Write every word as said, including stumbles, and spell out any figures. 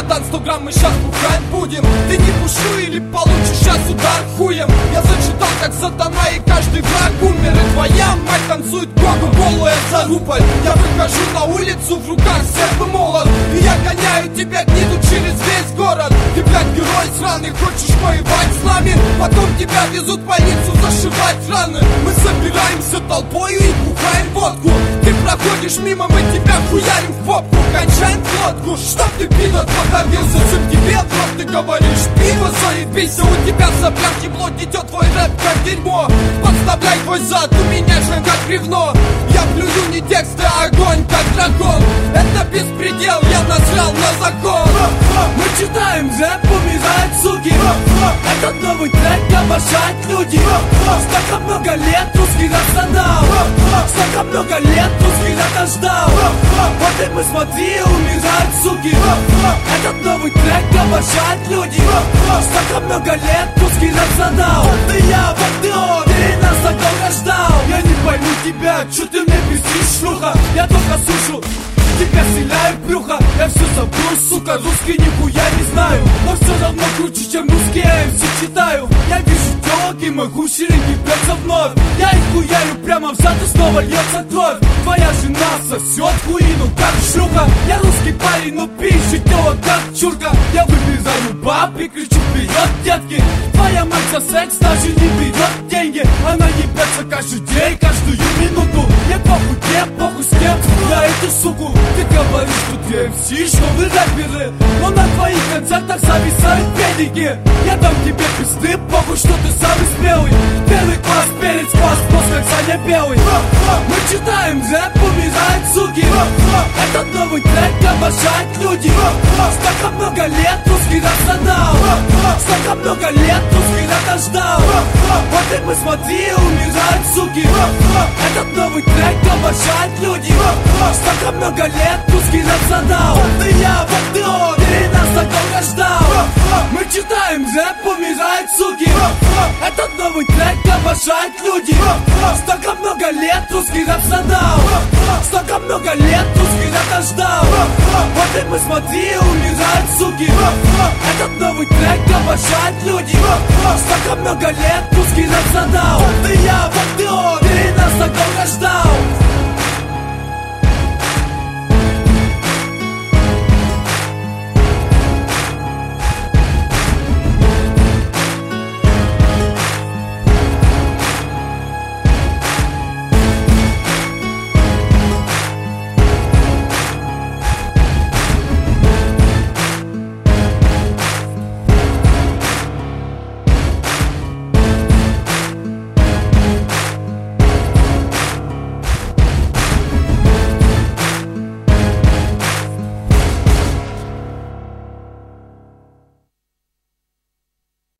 братан, сто грамм мы сейчас бухать будем. Ты не пушу или получишь сейчас удар хуем. Я зачитал как сатана и каждый враг умер. И твоя мать танцует гогу голая за рубль. Я выхожу на улицу, в руках серп и молот, и я гоняю тебя гниду через весь город. Ты, блядь, герой сраный, хочешь воевать с нами? Потом тебя везут в больницу зашивать раны. Мы собираемся толпою и бухаем водку. Ты проходишь мимо, мы тебя хуярим в попку. Кончаем флотку, чтоб ты, пидор, подавился. Зачем тебе в рот ты говоришь? Пиво заебись, а у тебя соплях тепло, течет твой рэп как дерьмо. Подставляй твой зад, у меня же как бревно. Я плюю не тексты, а огонь как дракон. Это беспредел, я насрал на закон. Мы читаем рэп, умирают суки. Этот новый трек обожают люди. Столько много лет русский раздал. Столько много лет русский ждал. Вот и мы, смотри, умирают суки. Этот новый трек обожают люди. Столько много лет русский раздал. Ты я патриот, ты нас так долго ждал. Я не пойму тебя, чё ты мне пиздишь, шлюха? Я только слышу, тебя стреляю в брюхо. Я все забыл, сука, русский нихуя не знаю. Но все равно круче, чем русские эм си читаю. Я вижу телок и могу ширинки бьется вновь. Я их хуярю прямо в зад и снова льется кровь. Твоя жена сосет хуину, как шлюха. Я русский парень, но пишет телок, как чурка. Я выбираю баб и кричу вперед, детки. Твоя мать за секс даже не берет деньги. Она ебется каждый день, каждую минуту. Мне похуй, мне похуй с кем. Я эту суку. Ты говоришь, что ты эм си, что вы рэперы. Но на твоих концертах зависают педики. Я дам тебе пизды, похуй, что ты самый смелый. Первый класс, перец класс, нос как Саня Белый. Мы читаем рэп, умирают суки. Этот новый трек обожают люди. Столько много лет русский рэп задал. Столько много лет русский рэп ждал. Вот и мы, смотри, умирают суки. Этот новый трек обожают люди. Столько много лет русский рэп задал. Ты я патриот, ты нас так долго ждал. Мы читаем рэп, умирают суки. Этот новый трек обожают люди. Столько много лет русский рэп задал. Столько много лет русский рэп ждал. Вот и мы, смотри, умирают суки. Этот новый трек обожают люди. Столько много лет русский рэп задал. Ты я патриот, ты нас так долго ждал.